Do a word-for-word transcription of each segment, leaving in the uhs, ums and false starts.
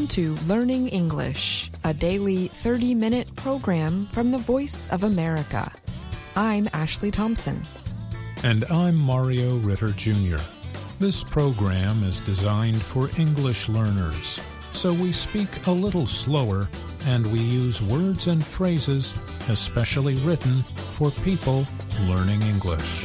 to Learning English, a daily thirty-minute program from the Voice of America. I'm Ashley Thompson. And I'm Mario Ritter Junior This program is designed for English learners, so we speak a little slower and we use words and phrases especially written for people learning English.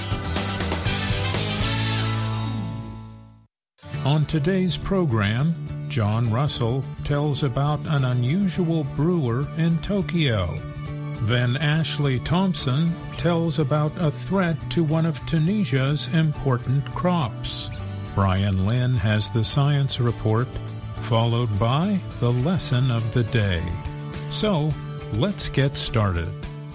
On today's program, John Russell tells about an unusual brewer in Tokyo. Then Ashley Thompson tells about a threat to one of Tunisia's important crops. Brian Lynn has the science report, followed by the lesson of the day. So, let's get started.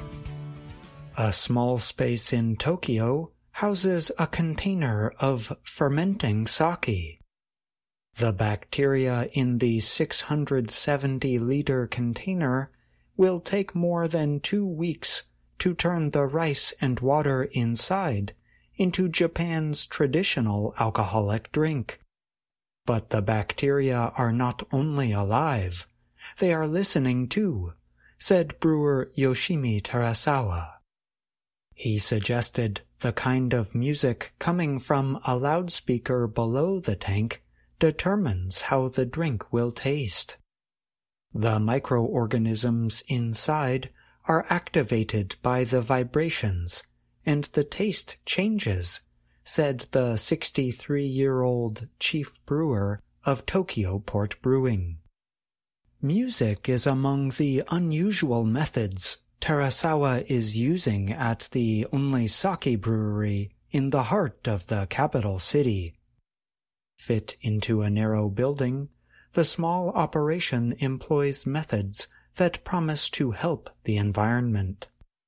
A small space in Tokyo houses a container of fermenting sake. The bacteria in the six hundred seventy liter container will take more than two weeks to turn the rice and water inside into Japan's traditional alcoholic drink. But the bacteria are not only alive, they are listening too, said brewer Yoshimi Terasawa. He suggested the kind of music coming from a loudspeaker below the tank determines how the drink will taste. The microorganisms inside are activated by the vibrations, and the taste changes, said the sixty-three-year-old chief brewer of Tokyo Port Brewing. Music is among the unusual methods Terasawa is using at the only sake brewery in the heart of the capital city. Fit into a narrow building, the small operation employs methods that promise to help the environment.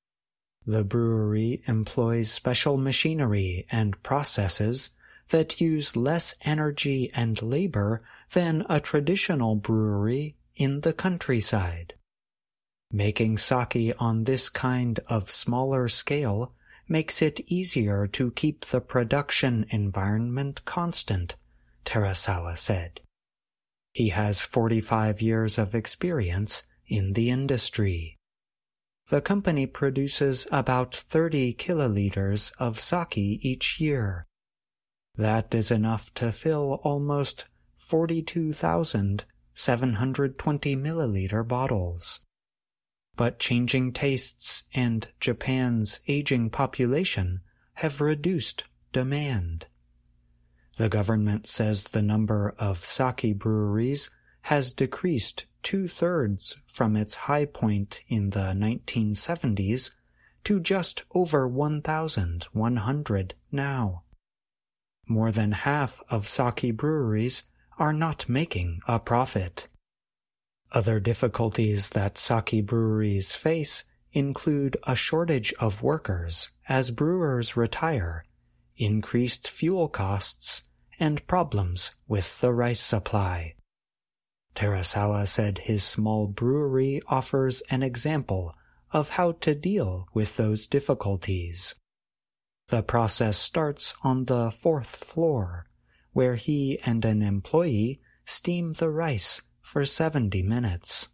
The brewery employs special machinery and processes that use less energy and labor than a traditional brewery in the countryside. Making sake on this kind of smaller scale makes it easier to keep the production environment constant, Terasawa said. He has forty-five years of experience in the industry. The company produces about thirty kiloliters of sake each year. That is enough to fill almost forty-two thousand seven hundred twenty milliliter bottles. But changing tastes and Japan's aging population have reduced demand. The government says the number of sake breweries has decreased two-thirds from its high point in the nineteen seventies to just over one thousand one hundred now. More than half of sake breweries are not making a profit. Other difficulties that sake breweries face include a shortage of workers as brewers retire, increased fuel costs, and problems with the rice supply. Terasawa said his small brewery offers an example of how to deal with those difficulties. The process starts on the fourth floor, where he and an employee steam the rice for seventy minutes.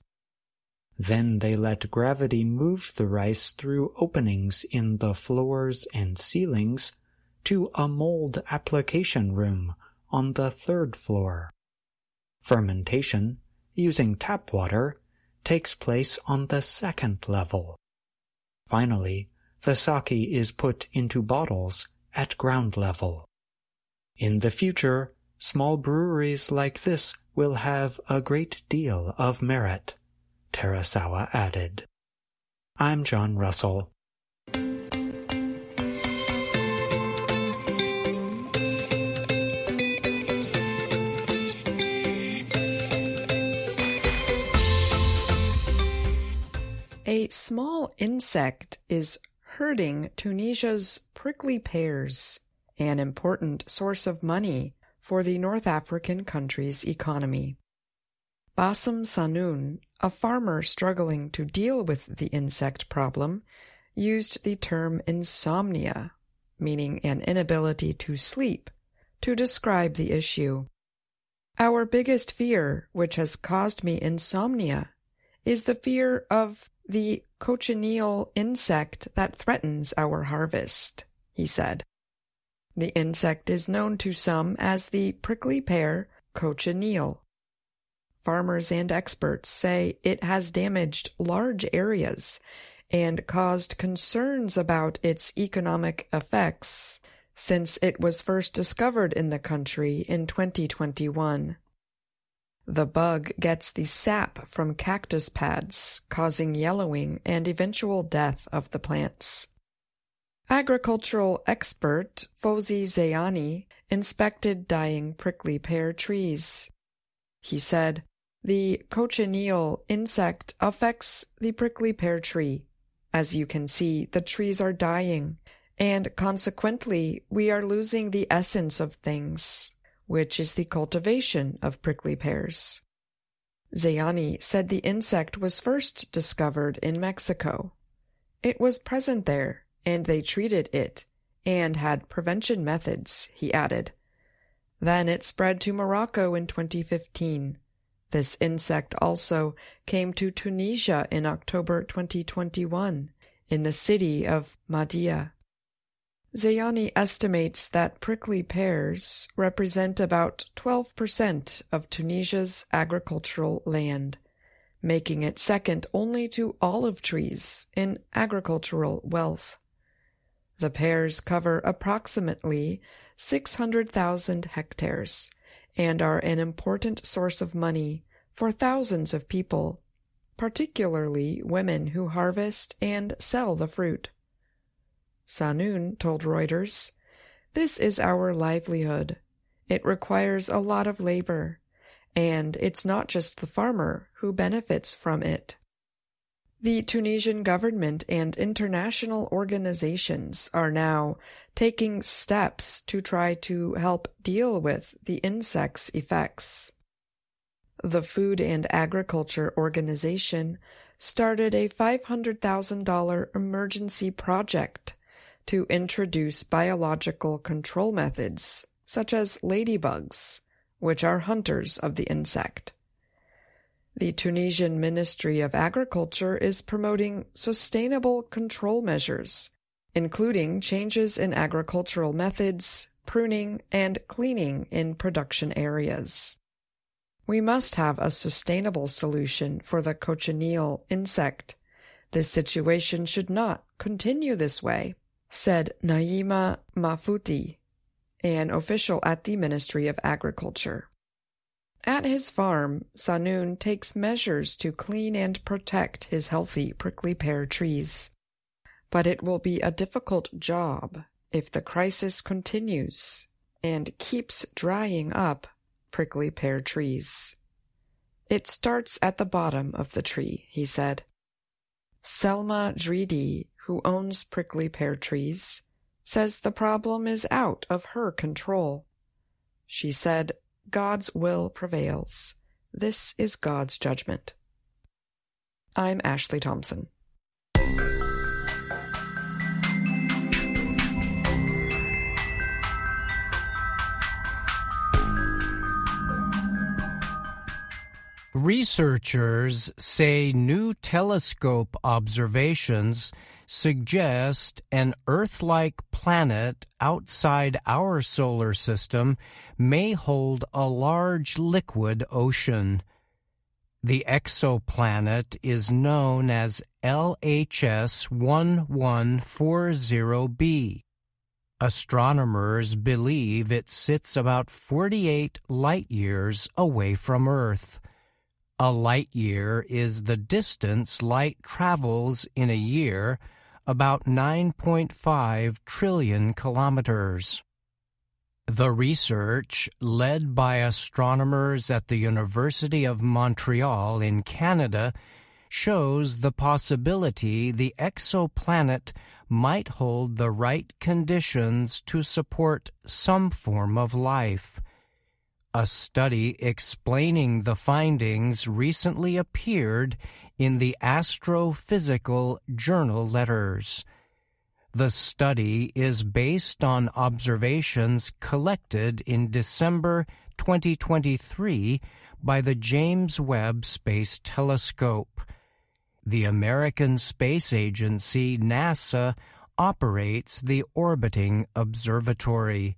Then they let gravity move the rice through openings in the floors and ceilings to a mold application room on the third floor. Fermentation, using tap water, takes place on the second level. Finally, the sake is put into bottles at ground level. In the future, small breweries like this will have a great deal of merit, Terasawa added. I'm John Russell. A small insect is hurting Tunisia's prickly pears, an important source of money for the North African country's economy. Bassem Sanoun, a farmer struggling to deal with the insect problem, used the term insomnia, meaning an inability to sleep, to describe the issue. Our biggest fear, which has caused me insomnia, is the fear of the cochineal insect that threatens our harvest, he said. The insect is known to some as the prickly pear cochineal. Farmers and experts say it has damaged large areas and caused concerns about its economic effects since it was first discovered in the country in twenty twenty-one. The bug gets the sap from cactus pads, causing yellowing and eventual death of the plants. Agricultural expert Fozi Zayani inspected dying prickly pear trees. He said, "The cochineal insect affects the prickly pear tree. As you can see, the trees are dying, and consequently we are losing the essence of things, which is the cultivation of prickly pears." Zayani said the insect was first discovered in Mexico. It was present there, and they treated it, and had prevention methods, he added. Then it spread to Morocco in twenty fifteen. This insect also came to Tunisia in October twenty twenty-one, in the city of Mahdia. Zayani estimates that prickly pears represent about twelve percent of Tunisia's agricultural land, making it second only to olive trees in agricultural wealth. The pears cover approximately six hundred thousand hectares and are an important source of money for thousands of people, particularly women who harvest and sell the fruit. Sanoun told Reuters, "This is our livelihood. It requires a lot of labor, and it's not just the farmer who benefits from it." The Tunisian government and international organizations are now taking steps to try to help deal with the insect's effects. The Food and Agriculture Organization started a five hundred thousand dollars emergency project to introduce biological control methods, such as ladybugs, which are hunters of the insect. The Tunisian Ministry of Agriculture is promoting sustainable control measures, including changes in agricultural methods, pruning, and cleaning in production areas. We must have a sustainable solution for the cochineal insect. This situation should not continue this way, said Naima Mahfouti, an official at the Ministry of Agriculture. At his farm, Sanoun takes measures to clean and protect his healthy prickly pear trees. But it will be a difficult job if the crisis continues and keeps drying up prickly pear trees. It starts at the bottom of the tree, he said. Selma Dridi, who owns prickly pear trees, says the problem is out of her control. She said, "God's will prevails. This is God's judgment." I'm Ashley Thompson. Researchers say new telescope observations suggest an Earth-like planet outside our solar system may hold a large liquid ocean. The exoplanet is known as L H S eleven forty b. Astronomers believe it sits about forty-eight light-years away from Earth. A light-year is the distance light travels in a year, about nine point five trillion kilometers. The research, led by astronomers at the University of Montreal in Canada, shows the possibility the exoplanet might hold the right conditions to support some form of life. A study explaining the findings recently appeared in the Astrophysical Journal Letters. The study is based on observations collected in December twenty twenty-three by the James Webb Space Telescope. The American Space Agency, NASA, operates the orbiting observatory.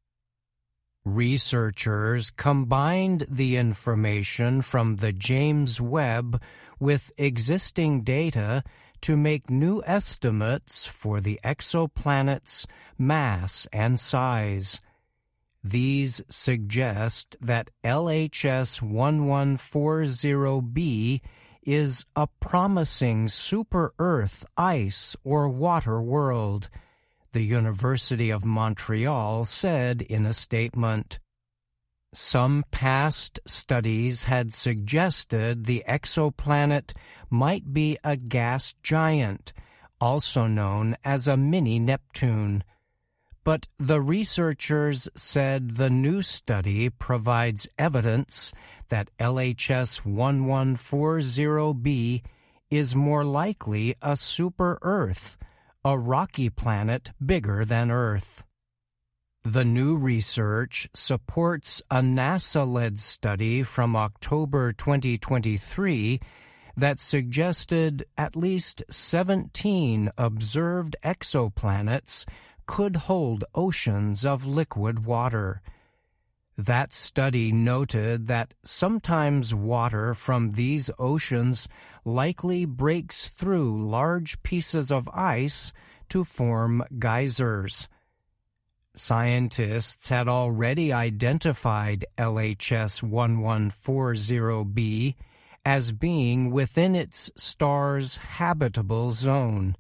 Researchers combined the information from the James Webb with existing data to make new estimates for the exoplanet's mass and size. These suggest that L H S eleven forty b is a promising super-Earth ice or water world, the University of Montreal said in a statement. Some past studies had suggested the exoplanet might be a gas giant, also known as a mini-Neptune. But the researchers said the new study provides evidence that L H S eleven forty b is more likely a super-Earth, a rocky planet bigger than Earth. The new research supports a NASA-led study from October twenty twenty-three that suggested at least seventeen observed exoplanets could hold oceans of liquid water. That study noted that sometimes water from these oceans likely breaks through large pieces of ice to form geysers. Scientists had already identified L H S eleven forty b as being within its star's habitable zone.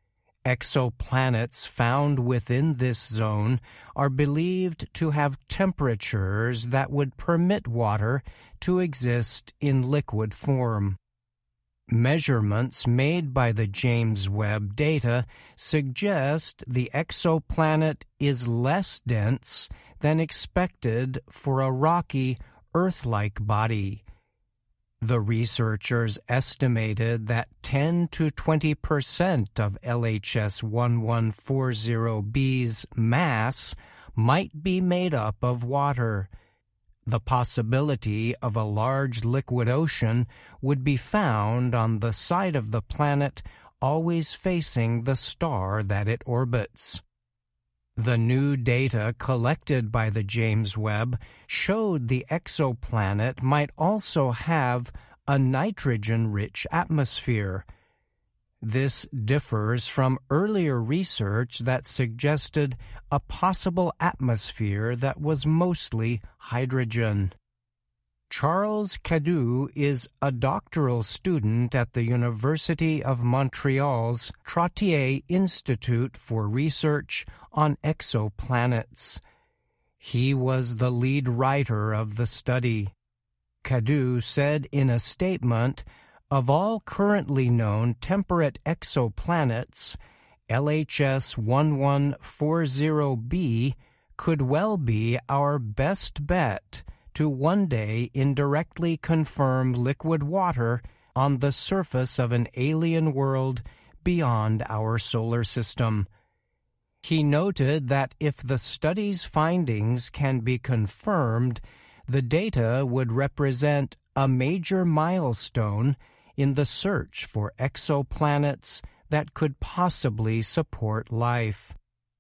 Exoplanets found within this zone are believed to have temperatures that would permit water to exist in liquid form. Measurements made by the James Webb data suggest the exoplanet is less dense than expected for a rocky, Earth-like body. The researchers estimated that ten to twenty percent of L H S eleven forty b's mass might be made up of water. The possibility of a large liquid ocean would be found on the side of the planet always facing the star that it orbits. The new data collected by the James Webb showed the exoplanet might also have a nitrogen-rich atmosphere. This differs from earlier research that suggested a possible atmosphere that was mostly hydrogen. Charles Cadu is a doctoral student at the University of Montreal's Trottier Institute for Research on Exoplanets. He was the lead writer of the study. Cadu said in a statement, "Of all currently known temperate exoplanets, L H S eleven forty b could well be our best bet to one day indirectly confirm liquid water on the surface of an alien world beyond our solar system." He noted that if the study's findings can be confirmed, the data would represent a major milestone in the search for exoplanets that could possibly support life.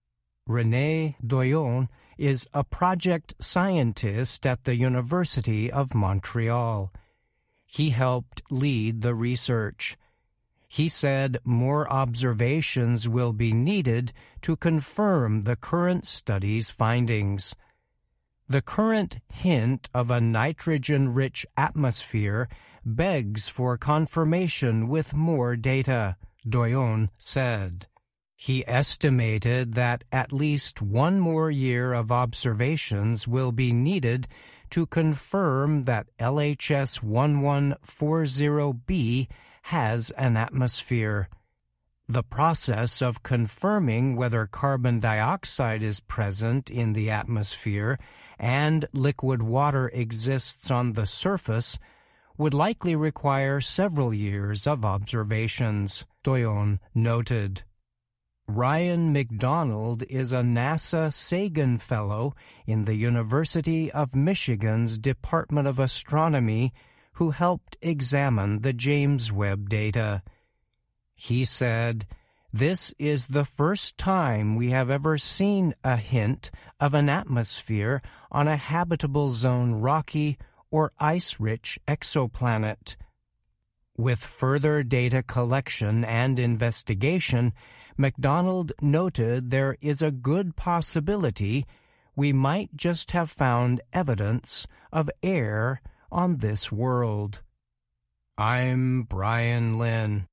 René Doyon is a project scientist at the University of Montreal. He helped lead the research. He said more observations will be needed to confirm the current study's findings. The current hint of a nitrogen-rich atmosphere begs for confirmation with more data, Doyon said. He estimated that at least one more year of observations will be needed to confirm that L H S eleven forty b has an atmosphere. The process of confirming whether carbon dioxide is present in the atmosphere and liquid water exists on the surface would likely require several years of observations, Doyon noted. Ryan McDonald is a NASA Sagan Fellow in the University of Michigan's Department of Astronomy who helped examine the James Webb data. He said, "This is the first time we have ever seen a hint of an atmosphere on a habitable zone rocky or ice-rich exoplanet. With further data collection and investigation, McDonald noted there is a good possibility we might just have found evidence of air on this world." I'm Brian Lynn.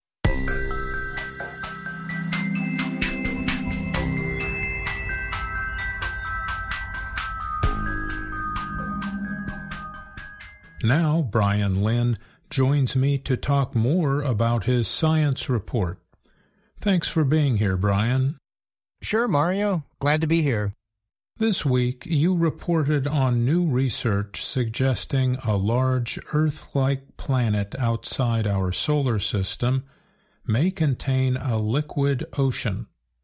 Now Brian Lynn joins me to talk more about his science report. Thanks for being here, Brian. Sure, Mario. Glad to be here. This week, you reported on new research suggesting a large Earth-like planet outside our solar system may contain a liquid ocean.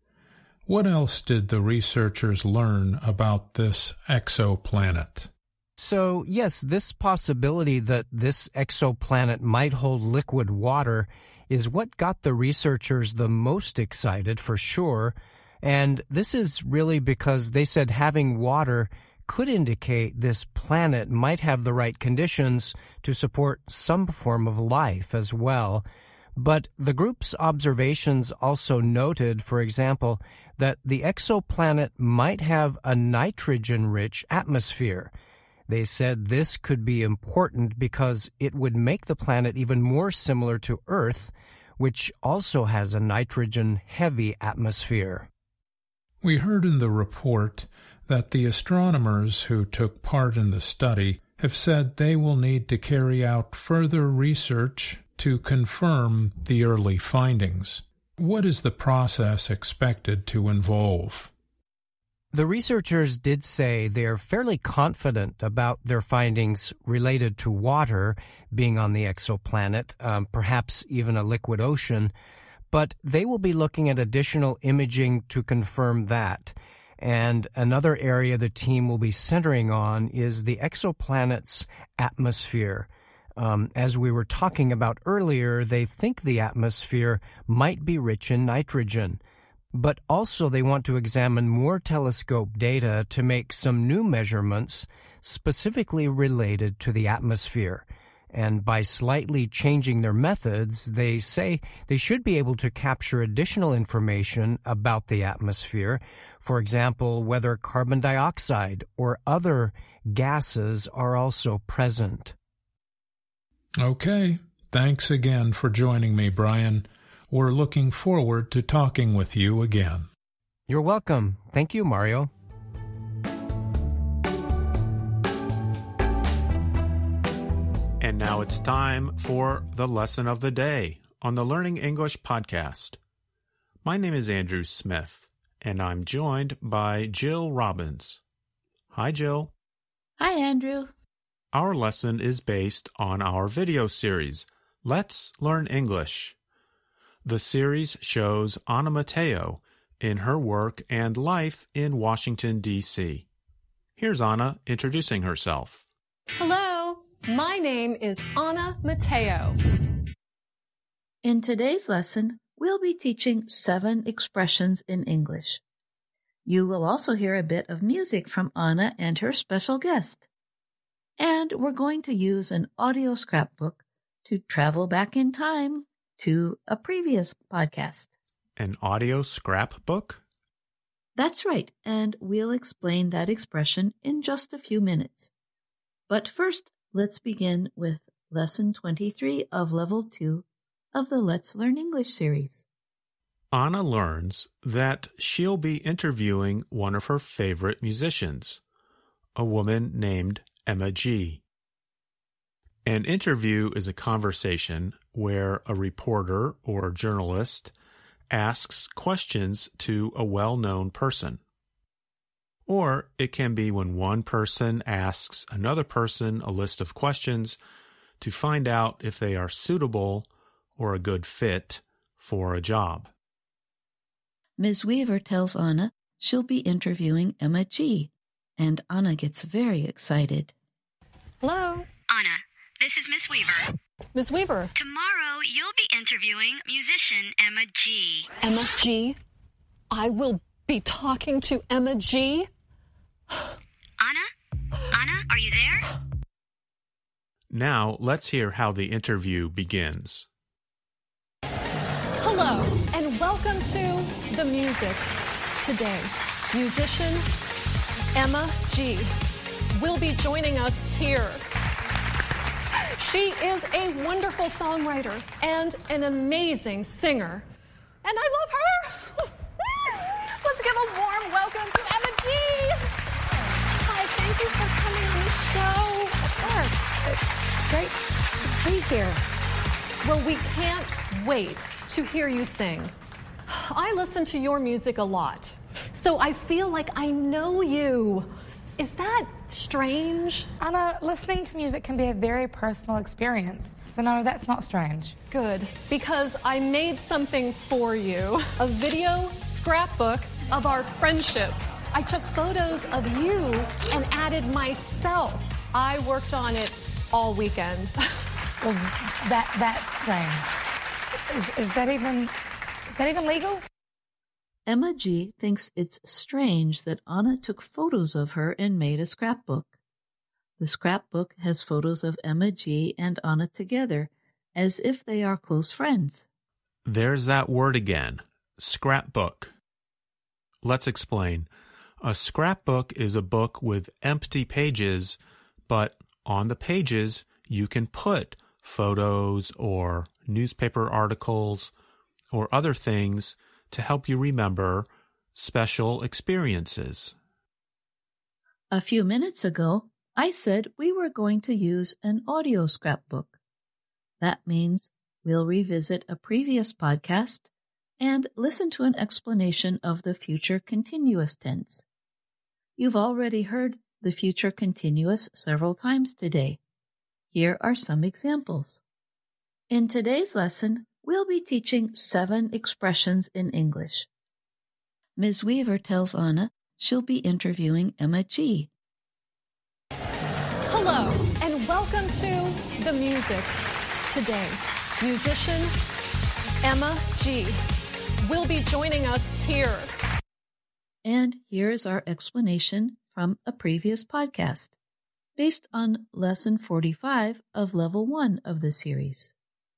What else did the researchers learn about this exoplanet? So, yes, this possibility that this exoplanet might hold liquid water is what got the researchers the most excited, for sure. And this is really because they said having water could indicate this planet might have the right conditions to support some form of life as well. But the group's observations also noted, for example, that the exoplanet might have a nitrogen-rich atmosphere. They said this could be important because it would make the planet even more similar to Earth, which also has a nitrogen-heavy atmosphere. We heard in the report that the astronomers who took part in the study have said they will need to carry out further research to confirm the early findings. What is the process expected to involve? The researchers did say they are fairly confident about their findings related to water being on the exoplanet, um, perhaps even a liquid ocean, but they will be looking at additional imaging to confirm that. And another area the team will be centering on is the exoplanet's atmosphere. Um, as we were talking about earlier, they think the atmosphere might be rich in nitrogen. But also they want to examine more telescope data to make some new measurements specifically related to the atmosphere. And by slightly changing their methods, they say they should be able to capture additional information about the atmosphere. For example, whether carbon dioxide or other gases are also present. Okay. Thanks again for joining me, Brian. We're looking forward to talking with you again. You're welcome. Thank you, Mario. And now it's time for the Lesson of the Day on the Learning English podcast. My name is Andrew Smith, and I'm joined by Jill Robbins. Hi, Jill. Hi, Andrew. Our lesson is based on our video series, Let's Learn English. The series shows Anna Mateo in her work and life in Washington, D C Here's Anna introducing herself. Hello, my name is Anna Mateo. In today's lesson, we'll be teaching seven expressions in English. You will also hear a bit of music from Anna and her special guest. And we're going to use an audio scrapbook to travel back in time to a previous podcast. An audio scrapbook? That's right, and we'll explain that expression in just a few minutes. But first, let's begin with Lesson twenty-three of Level two of the Let's Learn English series. Anna learns that she'll be interviewing one of her favorite musicians, a woman named Emma G. An interview is a conversation where a reporter or journalist asks questions to a well-known person. Or it can be when one person asks another person a list of questions to find out if they are suitable or a good fit for a job. Miz Weaver tells Anna she'll be interviewing Emma G., and Anna gets very excited. Hello? Anna, this is Miss Weaver. Miz Weaver. Tomorrow, you'll be interviewing musician Emma G. Emma G? I will be talking to Emma G? Anna? Anna, are you there? Now, let's hear how the interview begins. Hello, and welcome to The Music. Today, musician Emma G. will be joining us here. She is a wonderful songwriter and an amazing singer. And I love her. Let's give a warm welcome to Emma G. Hi, thank you for coming on the show. Of course. It's great to be here. Well, we can't wait to hear you sing. I listen to your music a lot, so I feel like I know you. Is that strange? Anna, listening to music can be a very personal experience, so no, that's not strange. Good, because I made something for you. A video scrapbook of our friendship. I took photos of you and added myself. I worked on it all weekend. Well, that that's strange. Is, is that even is that even legal? Emma G. thinks it's strange that Anna took photos of her and made a scrapbook. The scrapbook has photos of Emma G. and Anna together, as if they are close friends. There's that word again, scrapbook. Let's explain. A scrapbook is a book with empty pages, but on the pages you can put photos or newspaper articles or other things to help you remember special experiences. A few minutes ago, I said we were going to use an audio scrapbook. That means we'll revisit a previous podcast and listen to an explanation of the future continuous tense. You've already heard the future continuous several times today. Here are some examples. In today's lesson, we'll be teaching seven expressions in English. Miz Weaver tells Anna she'll be interviewing Emma G. Hello, and welcome to The Music. Today, musician Emma G. will be joining us here. And here's our explanation from a previous podcast, based on Lesson forty-five of Level one of the series.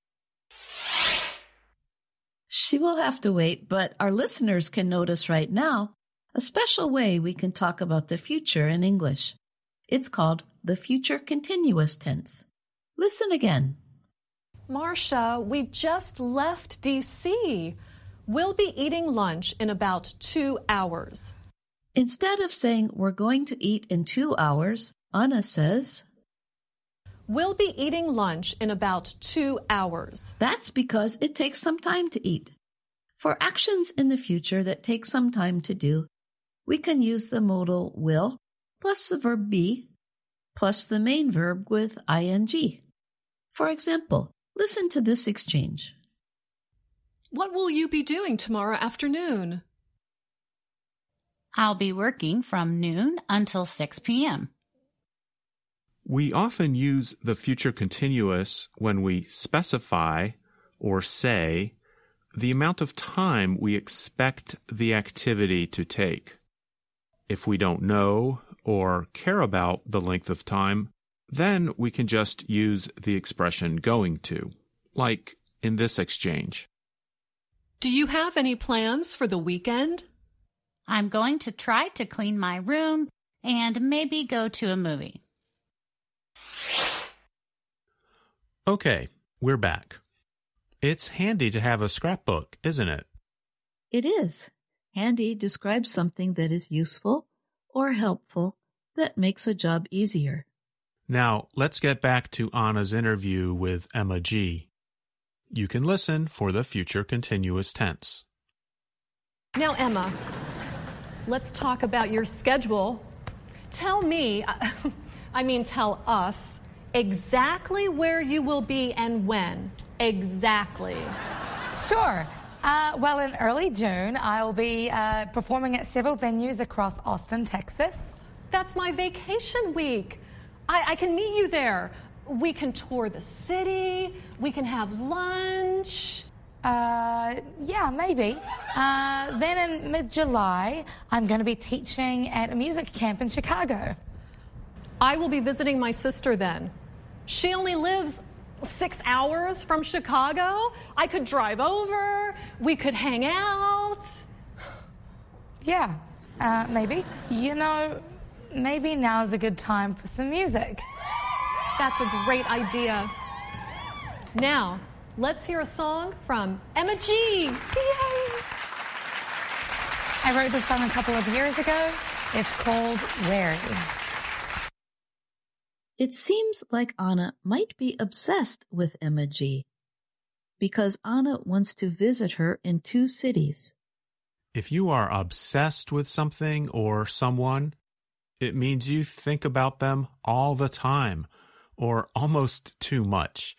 She will have to wait, but our listeners can notice right now a special way we can talk about the future in English. It's called the future continuous tense. Listen again. Marcia, we just left D C. We'll be eating lunch in about two hours. Instead of saying we're going to eat in two hours, Anna says, We'll be eating lunch in about two hours. That's because it takes some time to eat. For actions in the future that take some time to do, we can use the modal will plus the verb be plus the main verb with ing. For example, listen to this exchange. What will you be doing tomorrow afternoon? I'll be working from noon until six p.m. We often use the future continuous when we specify or say the amount of time we expect the activity to take. If we don't know or care about the length of time, then we can just use the expression going to, like in this exchange. Do you have any plans for the weekend? I'm going to try to clean my room and maybe go to a movie. Okay, we're back. It's handy to have a scrapbook, isn't it? It is. Handy describes something that is useful or helpful that makes a job easier. Now, let's get back to Anna's interview with Emma G. You can listen for the future continuous tense. Now, Emma, let's talk about your schedule. Tell me, I mean tell us, exactly where you will be and when. Exactly. Sure. Uh, well, in early June, I'll be uh, performing at several venues across Austin, Texas. That's my vacation week. I, I can meet you there. We can tour the city. We can have lunch. Uh, yeah, maybe. Uh, then in mid-July, I'm going to be teaching at a music camp in Chicago. I will be visiting my sister then. She only lives six hours from Chicago. I could drive over. We could hang out. Yeah, uh, maybe. You know, maybe now's a good time for some music. That's a great idea. Now, let's hear a song from Emma G. Yay! I wrote this song a couple of years ago. It's called Wary. It seems like Anna might be obsessed with Emma G. because Anna wants to visit her in two cities. If you are obsessed with something or someone, it means you think about them all the time, or almost too much.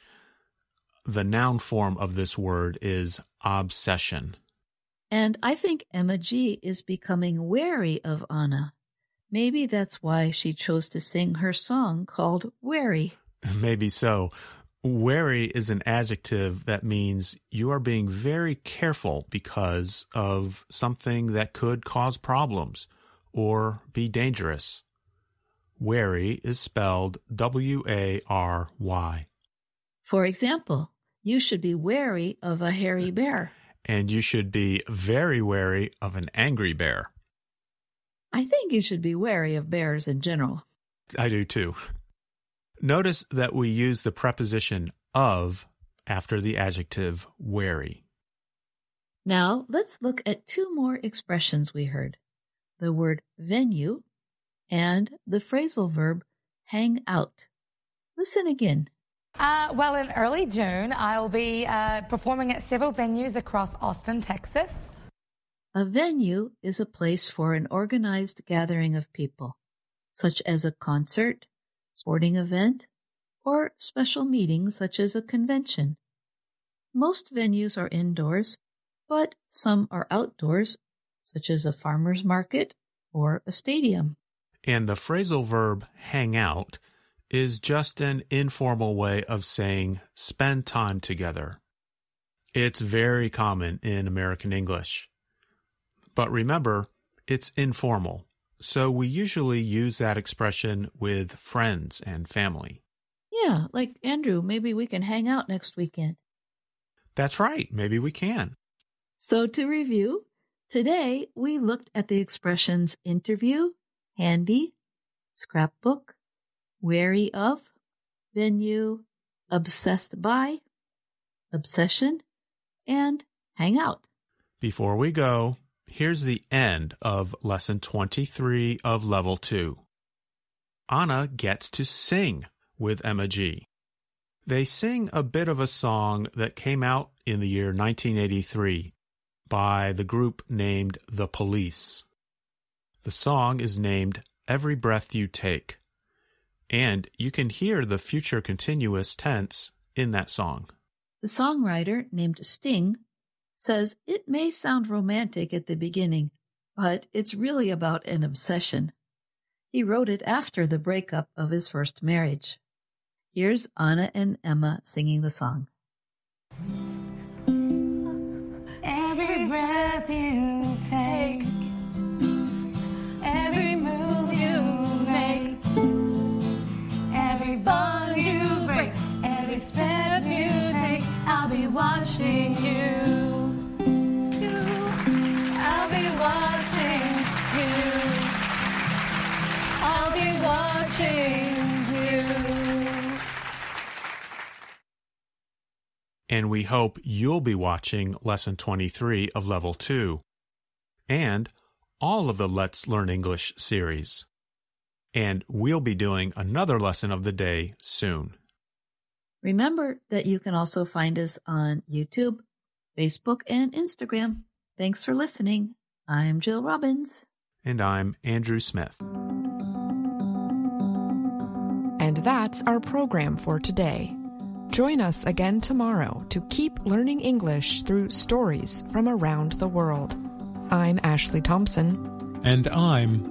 The noun form of this word is obsession. And I think Emma G is becoming wary of Anna. Maybe that's why she chose to sing her song called Wary. Maybe so. Wary is an adjective that means you are being very careful because of something that could cause problems or be dangerous. Wary is spelled W A R Y. For example, you should be wary of a hairy bear. And you should be very wary of an angry bear. I think you should be wary of bears in general. I do too. Notice that we use the preposition of after the adjective wary. Now, let's look at two more expressions we heard. The word venue and the phrasal verb hang out. Listen again. Uh, well, in early June, I'll be uh, performing at several venues across Austin, Texas. A venue is a place for an organized gathering of people, such as a concert, sporting event, or special meeting such as a convention. Most venues are indoors, but some are outdoors, such as a farmer's market or a stadium. And the phrasal verb hang out is just an informal way of saying spend time together. It's very common in American English. But remember, it's informal, so we usually use that expression with friends and family. Yeah, like Andrew, maybe we can hang out next weekend. That's right, maybe we can. So to review, today we looked at the expressions interview, handy, scrapbook, wary of, venue, obsessed by, obsession, and hang out. Before we go, here's the end of Lesson twenty-three of Level two. Anna gets to sing with Emma G. They sing a bit of a song that came out in the year nineteen eighty-three by the group named The Police. The song is named Every Breath You Take, and you can hear the future continuous tense in that song. The songwriter, named Sting, says it may sound romantic at the beginning, but it's really about an obsession. He wrote it after the breakup of his first marriage. Here's Anna and Emma singing the song. Every breath you take, every move you make, every bond you break, every step you take, I'll be watching you. I'll be watching you. I'll be watching you. And we hope you'll be watching Lesson twenty-three of Level two and all of the Let's Learn English series. And we'll be doing another lesson of the day soon. Remember that you can also find us on YouTube, Facebook, and Instagram. Thanks for listening. I'm Jill Robbins. And I'm Andrew Smith. And that's our program for today. Join us again tomorrow to keep learning English through stories from around the world. I'm Ashley Thompson. And I'm